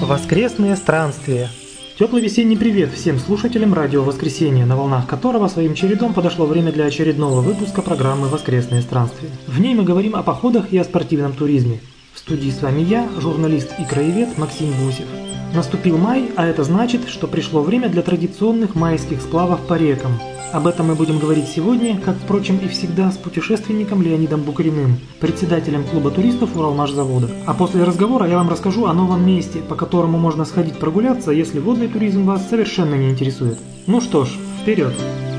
Воскресные странствия. Теплый весенний привет всем слушателям радио «Воскресенье», на волнах которого своим чередом подошло время для очередного выпуска программы «Воскресные странствия». В ней мы говорим о походах и о спортивном туризме. В студии с вами я, журналист и краевед Максим Гусев. Наступил май, а это значит, что пришло время для традиционных майских сплавов по рекам. Об этом мы будем говорить сегодня, как, впрочем, и всегда, с путешественником Леонидом Букриным, председателем клуба туристов Уралмашзавода. А после разговора я вам расскажу о новом месте, по которому можно сходить прогуляться, если водный туризм вас совершенно не интересует. Ну что ж, вперед!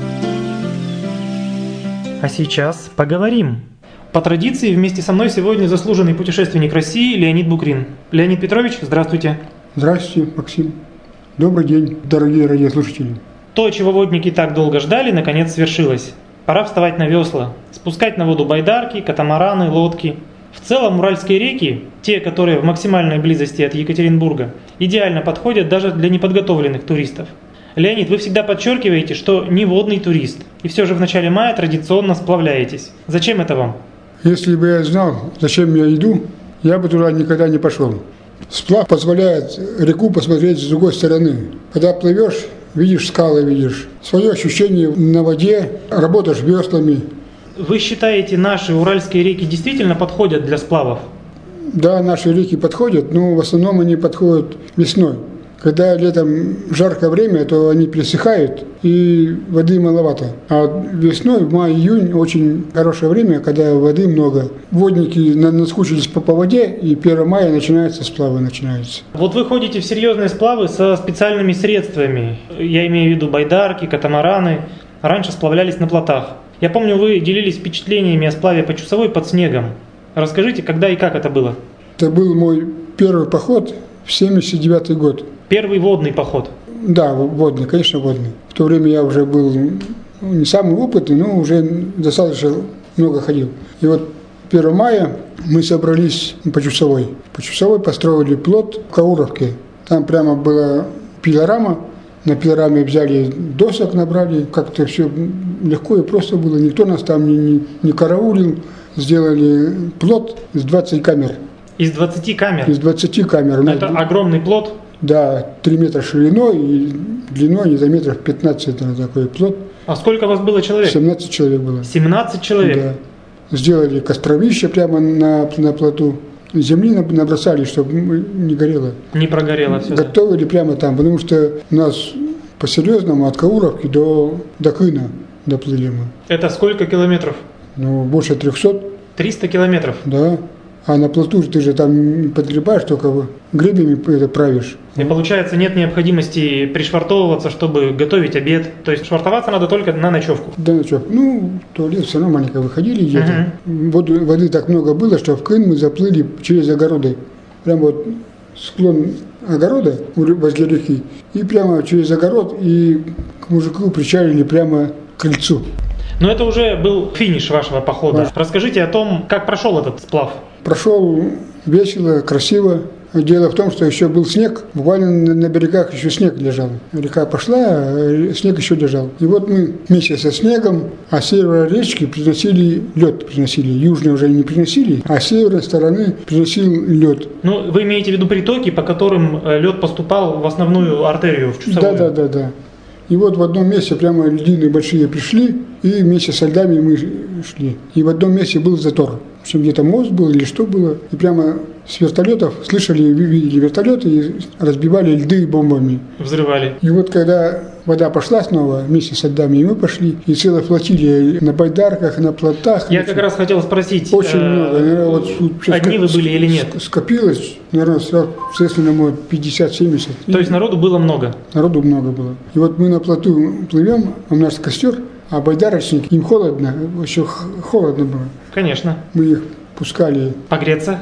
А сейчас поговорим. По традиции, вместе со мной сегодня заслуженный путешественник России Леонид Букрин. Леонид Петрович, здравствуйте. Здравствуйте, Максим. Добрый день, дорогие радиослушатели. То, чего водники так долго ждали, наконец свершилось. Пора вставать на весла, спускать на воду байдарки, катамараны, лодки. В целом уральские реки, те, которые в максимальной близости от Екатеринбурга, идеально подходят даже для неподготовленных туристов. Леонид, вы всегда подчеркиваете, что не водный турист, и все же в начале мая традиционно сплавляетесь. Зачем это вам? Если бы я знал, зачем я иду, я бы туда никогда не пошел. Сплав позволяет реку посмотреть с другой стороны. Когда плывешь, видишь скалы, видишь свое ощущение на воде, работаешь веслами. Вы считаете, наши уральские реки действительно подходят для сплавов? Да, наши реки подходят, но в основном они подходят весной. Когда летом жаркое время, то они пересыхают и воды маловато. А весной, в мае-июнь, очень хорошее время, когда воды много. Водники наскучились по воде, и 1 мая начинаются сплавы. Вот вы ходите в серьезные сплавы со специальными средствами. Я имею в виду байдарки, катамараны. Раньше сплавлялись на плотах. Я помню, вы делились впечатлениями о сплаве по Чусовой под снегом. Расскажите, когда и как это было? Это был мой первый поход в 1979 год. Первый водный поход? Да, водный, конечно, водный. В то время я уже был не самый опытный, но уже достаточно много ходил. И вот 1 мая мы собрались по Чусовой. По Чусовой построили плот в Кауровке. Там прямо была пилорама. На пилораме взяли досок, набрали. Как-то все легко и просто было. Никто нас там не караулил. Сделали плот из 20 камер. Из 20 камер? Из 20 камер. Это огромный плот? Да, 3 метра шириной и длиной, не за метров 15 такой плот. А сколько у вас было человек? 17 человек было. 17 человек? Да. Сделали костровище прямо на плоту. Земли набросали, чтобы не горело. Не прогорело все. Готовили прямо там, потому что у нас по-серьезному от Кауровки до Кына доплыли мы. Это сколько километров? Ну, больше 300. 300 километров? Да. А на плоту ты же там подгребаешь, только гребнями это правишь. И получается, нет необходимости пришвартовываться, чтобы готовить обед. То есть швартоваться надо только на ночевку. Да, ночевку. Ну, в туалет все равно маленько выходили где-то. Воды так много было, что в Кын мы заплыли через огороды. Прямо вот склон огорода возле реки. И прямо через огород и к мужику причалили прямо к крыльцу. Но это уже был финиш вашего похода. Расскажите о том, как прошел этот сплав. Прошел весело, красиво. Дело в том, что еще был снег, буквально на берегах еще снег лежал. Река пошла, а снег еще лежал. И вот мы вместе со снегом, а с севера речки приносили лед. Южной уже не приносили, а с северной стороны приносил лед. Ну, вы имеете в виду притоки, по которым лед поступал в основную артерию, в Чусовую? Да. И вот в одном месте прямо льдины большие пришли, и вместе со льдами мы шли. И в одном месте был затор. В общем, где-то мост был или что было. И прямо с вертолетов видели вертолеты и разбивали льды бомбами. Взрывали. И вот когда вода пошла снова, вместе с льдами, и мы пошли, и целая флотилия на байдарках, на плотах. Я как раз хотел спросить, очень много. Наверное, одни вы были или нет? Скопилось, наверное, соответственно, 50-70. То есть народу было много? Народу много было. И вот мы на плоту плывем, у нас костер, а байдарочники, им холодно, еще холодно было. Конечно. Мы их пускали погреться,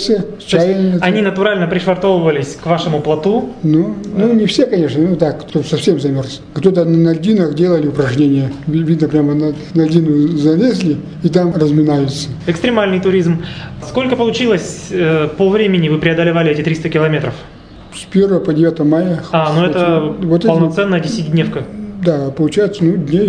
чаем. Они натурально пришвартовывались к вашему плоту? Ну, не все, конечно, так, кто совсем замерз. Кто-то на льдинах делали упражнения. Видно, прямо на льдину залезли и там разминаются. Экстремальный туризм. Сколько получилось по времени вы преодолевали эти 300 километров? С 1 по 9 мая. Это полноценная 10-дневка? Да, получается, дней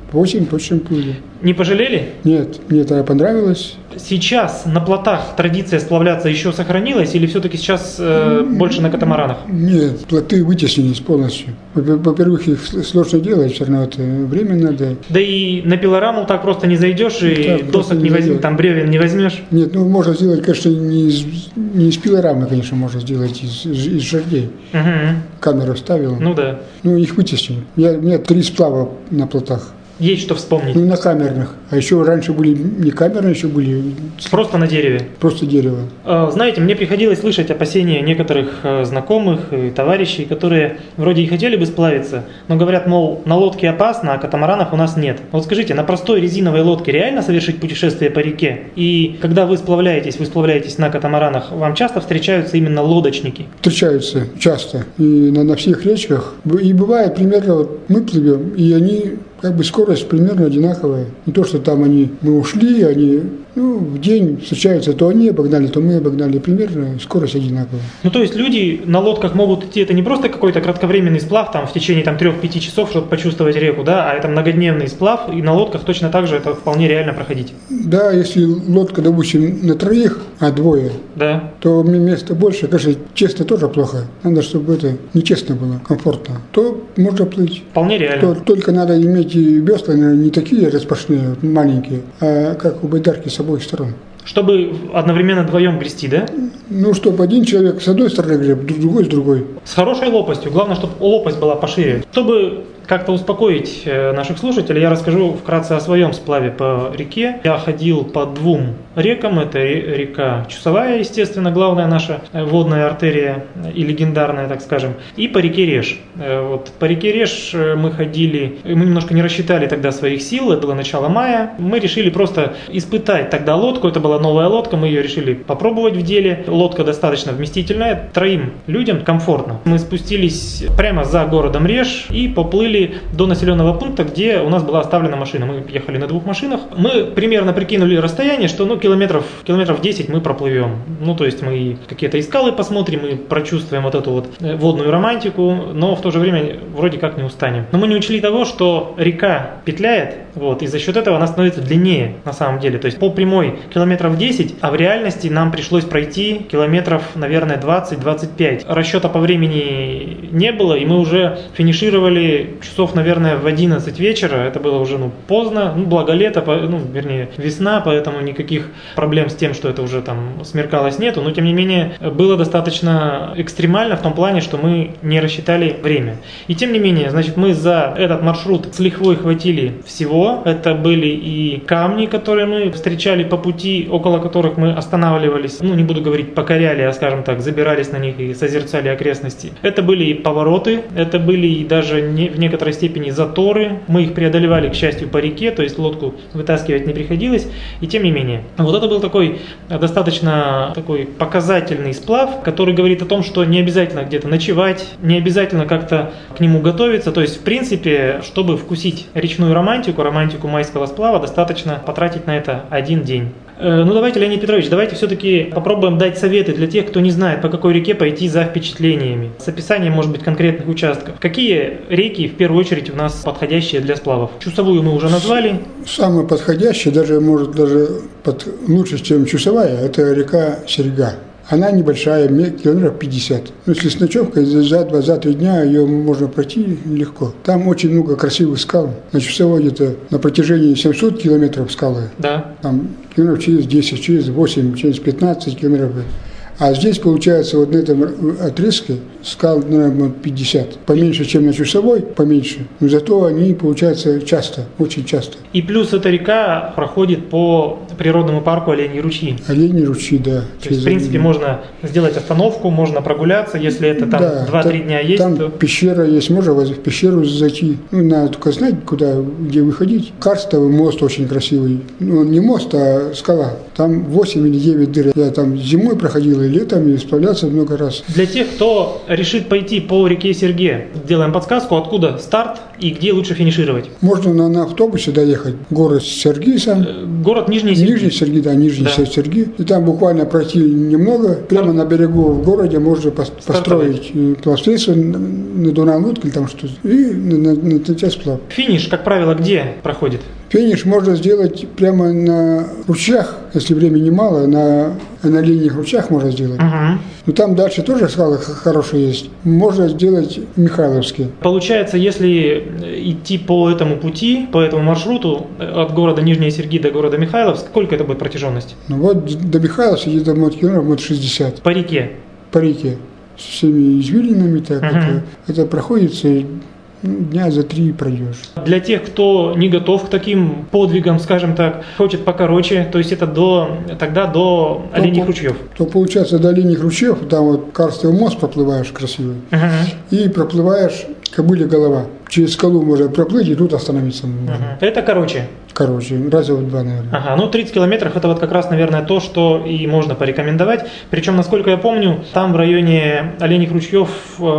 8 точно плыли. Не пожалели? Нет, мне это понравилось. Сейчас на плотах традиция сплавляться еще сохранилась или все-таки сейчас больше на катамаранах? Нет, плоты вытеснились полностью. Во-первых, их сложно делать, все равно это время надо. Да и на пилораму так просто не зайдешь и так, досок не возьмешь, там бревен не возьмешь. Нет, ну можно сделать, конечно, не из пилорамы, конечно, можно сделать из жердей. Угу. Камеру ставил. Ну да. Ну их вытеснил. У меня 3 сплава на плотах. Есть что вспомнить. Ну, на камерных. А еще раньше были не камерные, еще были Просто на дереве. просто дерево. Знаете, мне приходилось слышать опасения некоторых знакомых и товарищей, которые вроде и хотели бы сплавиться, но говорят, мол, на лодке опасно, а катамаранов у нас нет. Вот скажите, на простой резиновой лодке реально совершить путешествие по реке? И когда вы сплавляетесь на катамаранах, вам часто встречаются именно лодочники? Встречаются часто. И на всех речках. И бывает примерно, вот мы плывем, и они как бы скорость примерно одинаковая. Не то, что там мы ушли, они в день встречаются, то они обогнали, то мы обогнали. Примерно скорость одинаковая. Ну, то есть люди на лодках могут идти, это не просто какой-то кратковременный сплав там в течение 3-5 часов, чтобы почувствовать реку, да, а это многодневный сплав, и на лодках точно так же это вполне реально проходить. Да, если лодка, допустим, на 3, а 2, Да. то места больше, конечно, честно тоже плохо. Надо, чтобы это нечестно было, комфортно. То можно плыть. Вполне реально. Только надо иметь и весла, не такие распашные, маленькие, а как у байдарки с обоих сторон. Чтобы одновременно вдвоем грести, да? Ну, чтобы один человек с одной стороны греб, другой с другой. С хорошей лопастью. Главное, чтобы лопасть была пошире. Чтобы как-то успокоить наших слушателей, я расскажу вкратце о своем сплаве по реке. Я ходил по 2 рекам. Это река Чусовая, естественно, главная наша водная артерия и легендарная, так скажем. И по реке Реж. Вот по реке Реж мы ходили, мы немножко не рассчитали тогда своих сил, это было начало мая. Мы решили просто испытать тогда лодку. Это была новая лодка, мы ее решили попробовать в деле. Лодка достаточно вместительная, 3 людям комфортно. Мы спустились прямо за городом Реж и поплыли до населенного пункта, где у нас была оставлена машина. Мы ехали на 2 машинах. Мы примерно прикинули расстояние, что километров 10 мы проплывем. Ну, то есть мы какие-то скалы посмотрим, мы прочувствуем вот эту вот водную романтику, но в то же время вроде как не устанем. Но мы не учли того, что река петляет, вот, и за счет этого она становится длиннее на самом деле. То есть по прямой километров 10, а в реальности нам пришлось пройти километров, наверное, 20-25. Расчета по времени не было, и мы уже финишировали часов, наверное, в 11 вечера. Это было уже поздно, благо лето, вернее весна, поэтому никаких проблем с тем, что это уже там смеркалось, нету. Но тем не менее было достаточно экстремально в том плане, что мы не рассчитали время. И тем не менее, значит, мы за этот маршрут с лихвой хватили всего. Это были и камни, которые мы встречали по пути, около которых мы останавливались. Не буду говорить покоряли, а скажем так, забирались на них и созерцали окрестности. Это были и повороты, это были и даже в некоторой степени заторы. Мы их преодолевали, к счастью, по реке, то есть лодку вытаскивать не приходилось. И тем не менее, вот это был такой достаточно показательный сплав, который говорит о том, что не обязательно где-то ночевать, не обязательно как-то к нему готовиться. То есть, в принципе, чтобы вкусить речную романтику майского сплава, достаточно потратить на это 1 день. Давайте, Леонид Петрович, давайте все-таки попробуем дать советы для тех, кто не знает, по какой реке пойти за впечатлениями, с описанием, может быть, конкретных участков. Какие реки, в первую очередь, у нас подходящие для сплавов? Чусовую мы уже назвали. Самая подходящая, даже лучше, чем Чусовая, это река Серега. Она небольшая, километров 50. Если с ночевкой за 2-3 дня ее можно пройти легко. Там очень много красивых скал. На Чусовой где-то на протяжении 700 километров скалы. Да. Там километров через 10, через 8, через 15 километров. А здесь, получается, вот на этом отрезке скал, наверное, 50. Поменьше, чем на Чусовой, поменьше. Но зато они, получается, часто, очень часто. И плюс эта река проходит по природному парку Оленьи ручьи. Оленьи ручьи, да. То есть, в принципе, можно сделать остановку, можно прогуляться, если это там 2-3 дня есть. Там то... пещера есть, можно в пещеру зайти. Надо только знать, где выходить. Карстовый мост очень красивый. Не мост, а скала. Там 8 или 9 дыр. Я там зимой проходил и летом, и справлялся много раз. Для тех, кто решит пойти по реке Серге, делаем подсказку, откуда старт и где лучше финишировать. Можно на автобусе доехать. Город Сергиса. Город Нижний Нижней Серги, да, нижней Серги. И там буквально пройти немного, прямо на берегу в городе можно построить плавсредство, надувная лодка или там что-то, и начать сплав. Финиш, как правило, где проходит? Финиш можно сделать прямо на ручьях, если времени мало, на линейных ручьях можно сделать. Но там дальше тоже скалы хорошие есть. Можно сделать Михайловские. Получается, если идти по этому пути, по этому маршруту от города Нижние Серги до города Михайловск, сколько это будет протяженность? Ну вот до Михайловска где-то километров 60. По реке? По реке. С всеми извилинами так. Это проходится дня за 3 пройдешь. Для тех, кто не готов к таким подвигам, скажем так, хочет покороче, то есть это тогда до Оленьих ручьев. То получается до Оленьих ручьев, там вот Карстовый мост проплываешь красивый, и проплываешь Кобылья голова. Через скалу можно проплыть и тут остановиться. Это короче? Короче, раза в 2, наверное. Ну 30 километров это вот как раз, наверное, то, что и можно порекомендовать. Причем, насколько я помню, там в районе Оленьих ручьев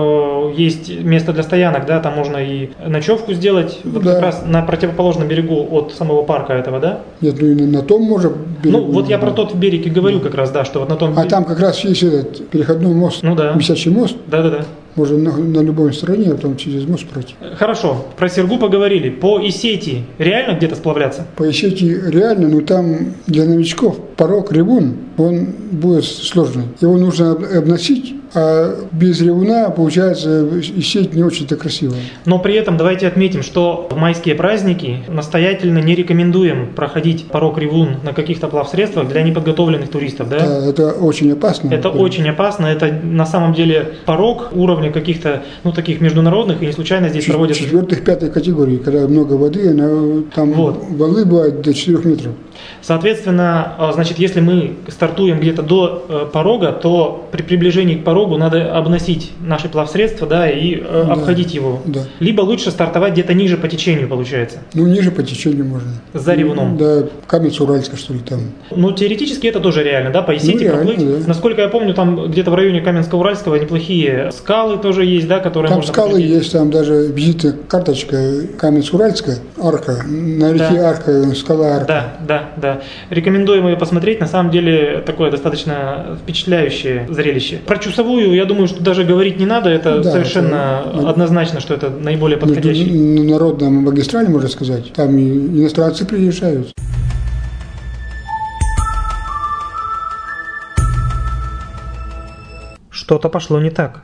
есть место для стоянок, да, там можно и ночевку сделать, вот как раз на противоположном берегу от самого парка этого, да? Нет, ну на том можно берегу. Ну вот я про тот берег и говорю как раз, да, что вот на том берегу. Там как раз есть этот переходной мост, висячий мост. Да. Можно на любой стороне, а потом через мост пройти. Хорошо, про Сергу поговорили. По Исетии реально где-то сплавляться? По Исетии реально, но там для новичков порог ревун, он будет сложный. Его нужно обносить, а без ревуна, получается, Исеть не очень-то красивая. Но при этом давайте отметим, что в майские праздники настоятельно не рекомендуем проходить порог ревун на каких-то плавсредствах для неподготовленных туристов. Да? Да, это очень опасно. Это очень опасно. Это на самом деле порог уровня каких-то, таких международных, и не случайно здесь проводятся... 4-5 категории, когда много воды, там валы бывают до 4 метров. Соответственно, значит, если мы стартуем где-то до порога, то при приближении к порогу надо обносить наши плавсредства, да, и обходить его. Да. Либо лучше стартовать где-то ниже по течению, получается. Ниже по течению можно. За ревуном. Да, Каменец-Уральска, что ли, там. Теоретически это тоже реально, да, по Исетии проплыть. Да. Насколько я помню, там где-то в районе Каменска-Уральского неплохие скалы тоже есть, да, которые там можно скалы посетить. Есть, там даже визитная карточка Каменец-Уральска, арка, на реке Арка, скала Арка. Да. Рекомендуем ее посмотреть. На самом деле такое достаточно впечатляющее зрелище. Про Чусовую, я думаю, что даже говорить не надо. Это совершенно однозначно, что это наиболее подходящий. Народная магистраль, можно сказать. Там и иностранцы приезжают. Что-то пошло не так.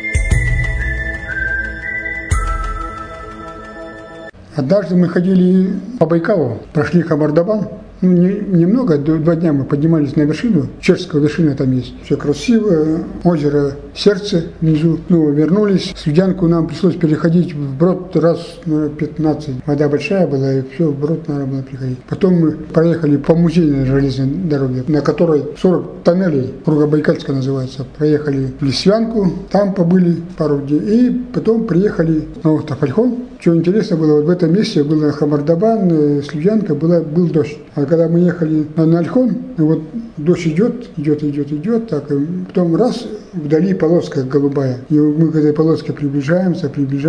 Однажды мы ходили по Байкалу, прошли Кабардабан. Немного, 2 дня мы поднимались на вершину, Чешская вершина там есть. Все красиво, озеро Сердце внизу. Вернулись, Слюдянку нам пришлось переходить вброд раз 15. Вода большая была, и все, вброд надо было переходить. Потом мы проехали по музейной железной дороге, на которой 40 тоннелей, Кругобайкальская называется. Проехали в Лисвянку, там побыли пару дней, и потом приехали на остров Ольхон. Что интересно было, вот в этом месте было Кабардабан, Слюдянка, был дождь. А когда мы ехали на Ольхон, вот дождь идет, так, и потом раз, вдали полоска голубая. И мы к этой полоске приближаемся,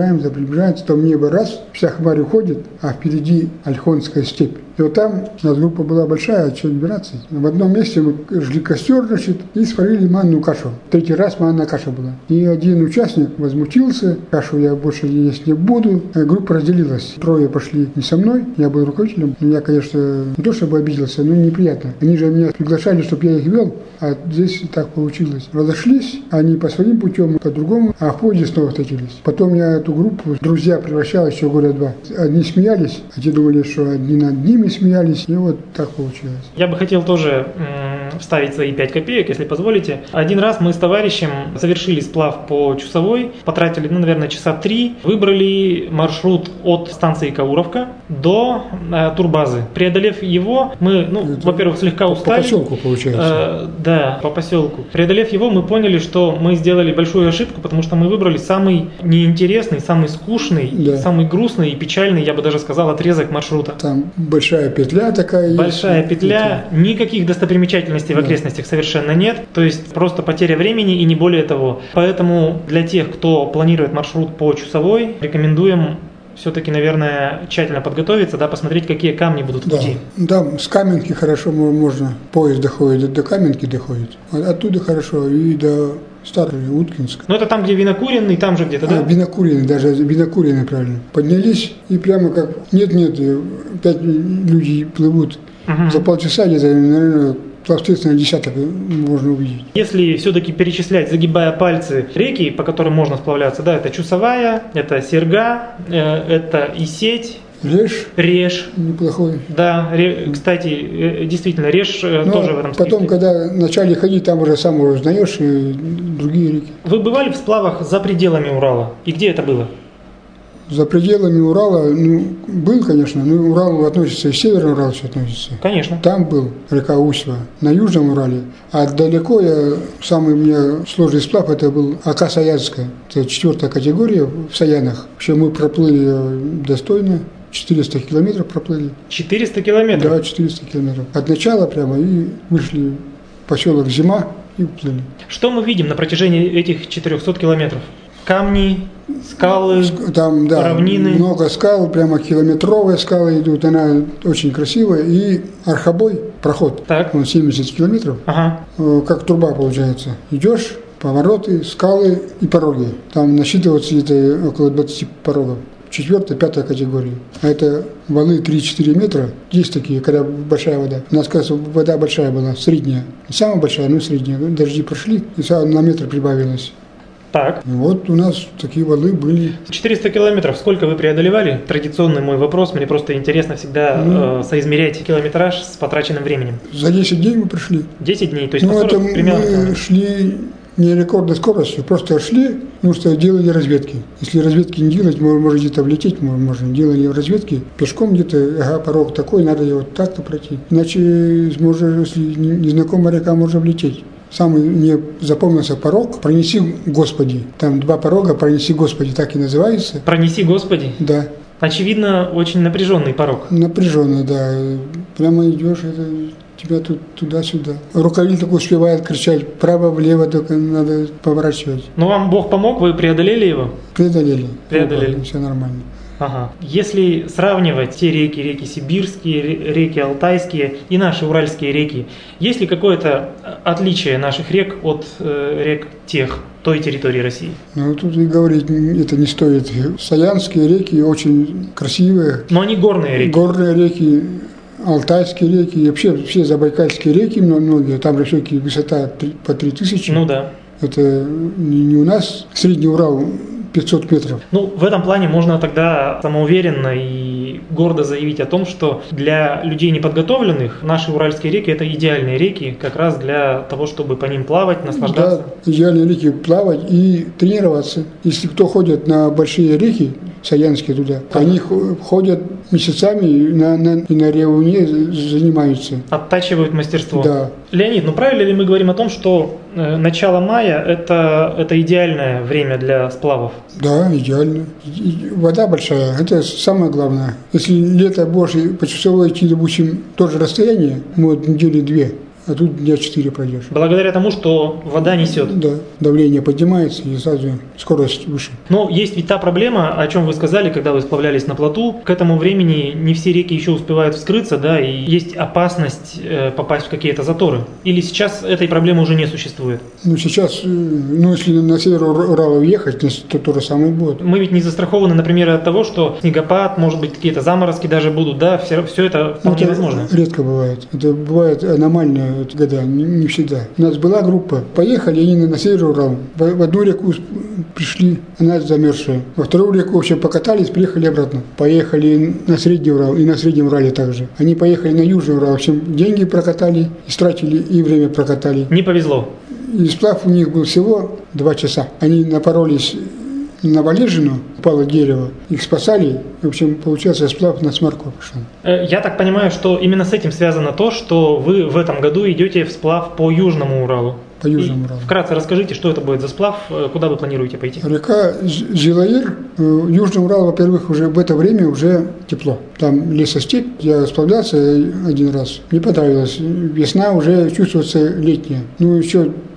там небо раз, вся хмарь уходит, а впереди Ольхонская степь. И вот там у нас группа была большая, что добираться. В одном месте мы жгли костер, и сварили манную кашу. 3-й раз манная каша была. И один участник возмутился, кашу я больше есть не буду. Группа разделилась. 3 пошли не со мной, я был руководителем. Я, конечно, не то чтобы обиделся, но неприятно. Они же меня приглашали, чтобы я их вел, а здесь так получилось. Разошлись, они по своим путем, по другому, а в поезде снова встретились. Потом я эту группу, друзья, превращал еще года 2. Одни смеялись, а те думали, что одни над ними смеялись, и вот так получилось. Я бы хотел тоже вставить свои 5 копеек, если позволите. Один раз мы с товарищем совершили сплав по Чусовой, потратили, наверное, часа 3, выбрали маршрут от станции Кауровка до турбазы. Преодолев его, мы, во-первых, слегка устали. По поселку, получается. Да, по поселку. Преодолев его, мы поняли, что мы сделали большую ошибку, потому что мы выбрали самый неинтересный, самый скучный, самый грустный и печальный, я бы даже сказал, отрезок маршрута. Там большая петля такая есть. Большая петля, никаких достопримечательностей в окрестностях совершенно нет, то есть просто потеря времени и не более того. Поэтому для тех, кто планирует маршрут по Чусовой, рекомендуем все-таки, наверное, тщательно подготовиться, да, посмотреть, какие камни будут в пути. Да, с Каменки хорошо можно, поезд доходит, до Каменки доходит. Оттуда хорошо и до Старый Уткинск. Ну, это там, где Винокуренный, там же где-то, да? Винокуренный, даже Винокуренный, правильно. Поднялись и прямо как, нет, 5 людей плывут. За полчаса где-то, наверное, пловцов на десяток можно увидеть. Если все-таки перечислять, загибая пальцы, реки, по которым можно сплавляться, да, это Чусовая, это Серга, это Исеть, Реж. Неплохой. Да, кстати, действительно, Реж тоже в этом списке. Потом, когда начали ходить, там уже сам узнаешь и другие реки. Вы бывали в сплавах за пределами Урала? И где это было? За пределами Урала, был, конечно, но Урал относится, и Северный Урал все относится. Конечно. Там был река Усьва, на Южном Урале. А далеко самый у меня сложный сплав, это был Ака Саянская. Это 4-я категория в Саянах. Вообще мы проплыли достойно. 400 километров проплыли. 400 километров? Да, 400 километров. От начала прямо и вышли в поселок Зима и уплыли. Что мы видим на протяжении этих 400 километров? Камни, скалы, там, да, равнины. Много скал, прямо километровые скалы идут. Она очень красивая. И Архабой, проход, так. Он 70 километров. Ага. Как труба получается. Идешь, повороты, скалы и пороги. Там насчитывается где-то около 20 порогов. 4-я, 5-я категория. А это валы 3-4 метра. Есть такие, когда большая вода. У нас, кажется, вода большая была, средняя. Не самая большая, но средняя. Дожди прошли, и на метр прибавилось. Так. И вот у нас такие валы были. 400 километров. Сколько вы преодолевали? Традиционный мой вопрос. Мне просто интересно всегда соизмерять километраж с потраченным временем. За 10 дней мы пришли. 10 дней? То есть по 40 примерно? Мы шли не рекордной скоростью, просто шли, потому что делали разведки. Если разведки не делать, может где-то влететь, можно. Делали разведки пешком где-то, порог такой, надо его так-то пройти. Иначе, если незнакомая река, можно влететь. Самый мне запомнился порог «Пронеси Господи». Там 2 порога «Пронеси Господи», так и называется. «Пронеси Господи»? Да. Очевидно, очень напряженный порог. Напряженный, да. Прямо идешь, тебя тут туда-сюда. Руководитель такой успевает кричать право-влево, только надо поворачивать. Но вам Бог помог, вы преодолели его? Преодолели. Все нормально. Ага. Если сравнивать те реки сибирские, реки алтайские и наши уральские реки, есть ли какое-то отличие наших рек от рек той территории России? Ну, тут и говорить это не стоит. Саянские реки очень красивые. Но они горные реки. Горные реки, алтайские реки, и вообще все забайкальские реки многие, там же все-таки высота по 3000. Ну да. Это не у нас Средний Урал 500 метров. Ну, в этом плане можно тогда самоуверенно и гордо заявить о том, что для людей неподготовленных наши уральские реки – это идеальные реки как раз для того, чтобы по ним плавать, наслаждаться. Да, идеальные реки плавать и тренироваться. Если кто ходит на большие реки, саянские туда, они ходят месяцами и на ревуне занимаются. Оттачивают мастерство. Да. Леонид, ну правильно ли мы говорим о том, что начало мая – это идеальное время для сплавов? Да, идеально. Вода большая, это самое главное. Если лето больше по часовой идти, допустим, то же расстояние, вот недели 2, а тут дня 4 пройдешь. Благодаря тому, что вода несет. Да, давление поднимается и сразу скорость выше. Но есть ведь та проблема, о чем вы сказали, когда вы сплавлялись на плоту. К этому времени не все реки еще успевают вскрыться, да, и есть опасность попасть в какие-то заторы. Или сейчас этой проблемы уже не существует? Ну, сейчас, если на север Урала уехать, то же самое будет. Мы ведь не застрахованы, например, от того, что снегопад, может быть, какие-то заморозки даже будут, да, все это вполне возможно. Редко бывает. Это бывает аномально. Года, не всегда. У нас была группа, поехали, они на север Урал, в одну реку пришли, она замерзшая. Во вторую реку вообще покатались, приехали обратно. Поехали на Средний Урал, и на Среднем Урале также. Они поехали на Южный Урал, в общем, деньги прокатали, истратили, и время прокатали. Не повезло. И сплав у них был всего 2 часа. Они напоролись на валежину, упало дерево, их спасали, в общем, получился сплав на смарку пошел. Я так понимаю, что именно с этим связано то, что вы в этом году идете в сплав по Южному Уралу. По Южному Уралу. Вкратце расскажите, что это будет за сплав, куда вы планируете пойти? Река Зилаир, Южный Урал, во-первых, уже в это время уже тепло. Там лесостепь, я сплавлялся один раз, мне понравилось. Весна уже чувствуется летняя. Ну, еще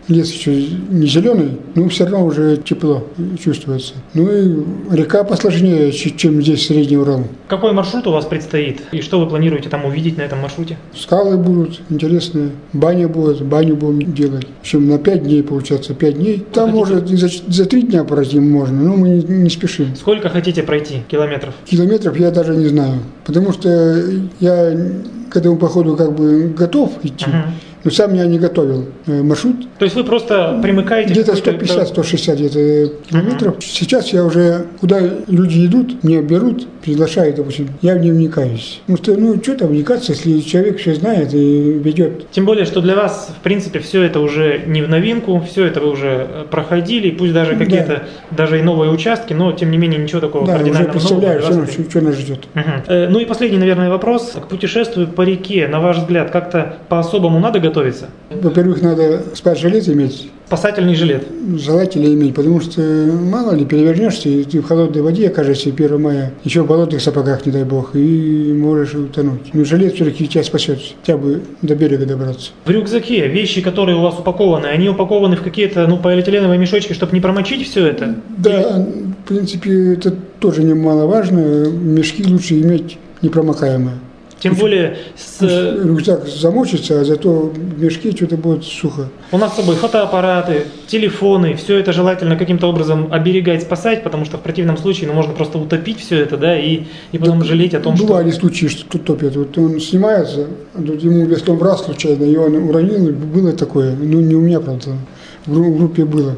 лес еще не зеленый, но все равно уже тепло чувствуется. Ну и река посложнее, чем здесь Средний Урал. Какой маршрут у вас предстоит? И что вы планируете там увидеть на этом маршруте? Скалы будут интересные, баню будем делать. В общем, на 5 дней получается, 5 дней. Там, может, и за 3 дня пройти можно, но мы не спешим. Сколько хотите пройти километров? Километров я даже не знаю, потому что я к этому походу как бы готов идти, но сам я не готовил маршрут. То есть вы просто примыкаете? Где-то 150-160 где-то километров. Сейчас я уже, куда люди идут, меня берут, приглашают, допустим, я в не вникаюсь. Потому что, что там вникаться, если человек все знает и ведет. Тем более, что для вас, в принципе, все это уже не в новинку, все это вы уже проходили, пусть даже какие-то, даже и новые участки, но, тем не менее, ничего такого кардинального уже представляю, что нас ждет. Ну и последний, наверное, вопрос. К путешествию по реке, на ваш взгляд, как-то по-особому надо готовиться? Во-первых, надо спас-жилет иметь. Спасательный жилет. Желательно иметь, потому что мало ли перевернешься, и ты в холодной воде окажешься 1 мая, еще в болотных сапогах, не дай бог, и можешь утонуть. Но жилет все-таки тебя спасет, хотя бы до берега добраться. В рюкзаке вещи, которые у вас упакованы, они упакованы в какие-то полиэтиленовые мешочки, чтобы не промочить все это? Да, в принципе, это тоже немаловажно. Мешки лучше иметь непромокаемые. Тем более рюкзак замочится, а зато в мешке что-то будет сухо. У нас с собой фотоаппараты, телефоны, все это желательно каким-то образом оберегать, спасать, потому что в противном случае можно просто утопить все это, да, и потом жалеть о том, что... Бывали случаи, что топят. Вот он снимается, тут ему веслом в раз случайно, и он уронил, было такое, не у меня, правда. В группе было.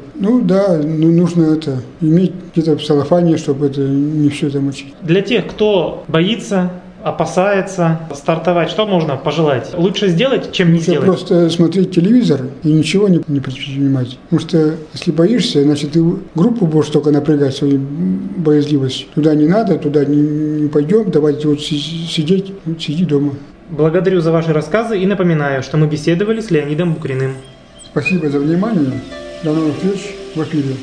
Нужно это иметь где-то в целлофане, чтобы это не все это мочить. Для тех, кто боится, опасается стартовать, что можно пожелать? Лучше сделать, чем не сделать? Просто смотреть телевизор и ничего не предпринимать. Потому что если боишься, значит ты группу будешь только напрягать своей боязливостью. Туда не надо, туда не пойдем, давайте вот сидеть, сиди дома. Благодарю за ваши рассказы и напоминаю, что мы беседовали с Леонидом Букриным. Спасибо за внимание. До новых встреч в эфире.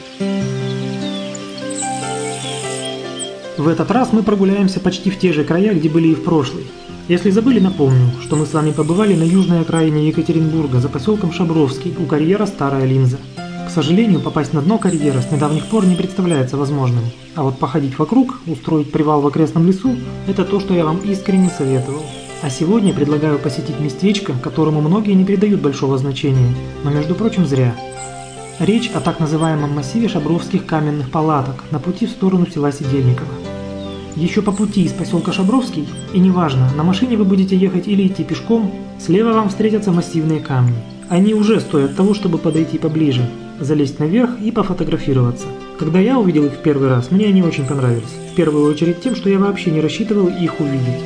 В этот раз мы прогуляемся почти в те же края, где были и в прошлый. Если забыли, напомню, что мы с вами побывали на южной окраине Екатеринбурга за поселком Шабровский у карьера Старая Линза. К сожалению, попасть на дно карьера с недавних пор не представляется возможным. А вот походить вокруг, устроить привал в окрестном лесу – это то, что я вам искренне советовал. А сегодня предлагаю посетить местечко, которому многие не придают большого значения, но, между прочим, зря. Речь о так называемом массиве шабровских каменных палаток на пути в сторону села Сидельниково. Еще по пути из поселка Шабровский, и неважно, на машине вы будете ехать или идти пешком, слева вам встретятся массивные камни. Они уже стоят того, чтобы подойти поближе, залезть наверх и пофотографироваться. Когда я увидел их в первый раз, мне они очень понравились. В первую очередь тем, что я вообще не рассчитывал их увидеть.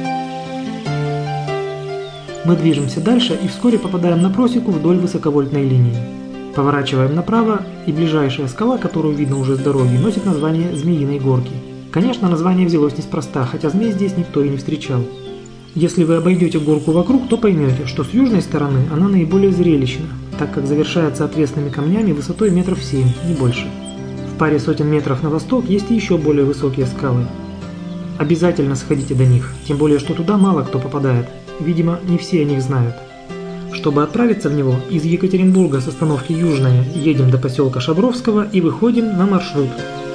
Мы движемся дальше и вскоре попадаем на просеку вдоль высоковольтной линии. Поворачиваем направо, и ближайшая скала, которую видно уже с дороги, носит название Змеиной горки. Конечно, название взялось неспроста, хотя змей здесь никто и не встречал. Если вы обойдете горку вокруг, то поймете, что с южной стороны она наиболее зрелищна, так как завершается отвесными камнями высотой 7 метров, не больше. В паре сотен метров на восток есть и еще более высокие скалы. Обязательно сходите до них, тем более, что туда мало кто попадает. Видимо, не все о них знают. Чтобы отправиться в него, из Екатеринбурга с остановки Южная едем до поселка Шабровского и выходим на маршрут.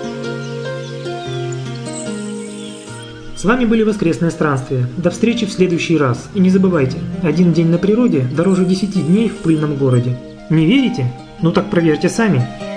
С вами были «Воскресные странствия». До встречи в следующий раз. И не забывайте, 1 день на природе дороже 10 дней в пыльном городе. Не верите? Ну так проверьте сами.